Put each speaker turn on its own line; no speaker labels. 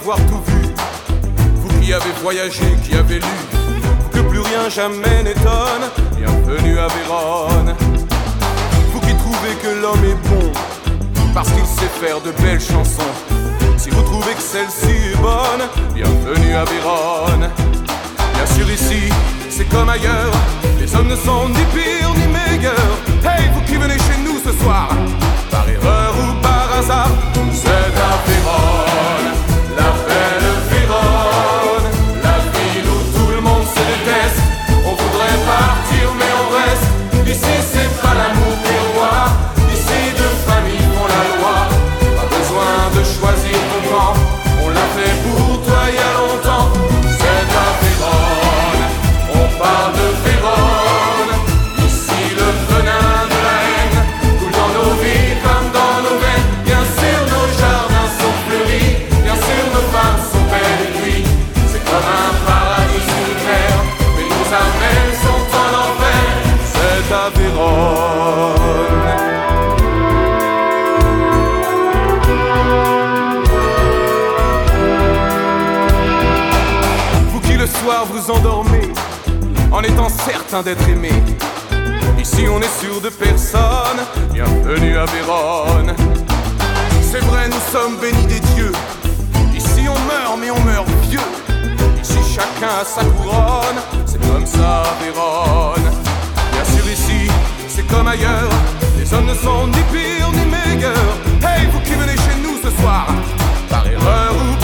avoir tout vu, vous qui avez voyagé, qui avez lu, vous que plus rien jamais n'étonne, bienvenue à Vérone. Vous qui trouvez que l'homme est bon, parce qu'il sait faire de belles chansons, si vous trouvez que celle-ci est bonne, bienvenue à Vérone. Bien sûr ici, c'est comme ailleurs, les hommes ne sont ni pires ni meilleurs. Hey, vous qui venez chez nous ce soir, par erreur ou par hasard, c'est à Vérone, la belle Vérone, la ville où tout le monde se déteste. On voudrait partir mais on reste, ici c'est pas l'amour qui est roi, ici deux familles font la loi. Pas besoin de choisir ton camp, on l'a fait pour toi il y a longtemps. C'est à Vérone, on parle de Vérone, ici le venin de la haine coule dans nos vies comme dans nos veines. Bien sûr nos jardins sont fleuris, bien sûr nos femmes sont belles et cuites. C'est comme un paradis sur terre, mais nos âmes sont en enfer. C'est à Vérone. Vous qui le soir vous endormez en étant certain d'être aimé, ici on est sûr de personne, bienvenue à Vérone. C'est vrai, nous sommes bénis des dieux, ici on meurt mais on meurt vieux, ici chacun a sa couronne, c'est comme ça à Vérone. Bien sûr ici, c'est comme ailleurs, les hommes ne sont ni pires ni meilleurs. Hey, vous qui venez chez nous ce soir, par erreur ou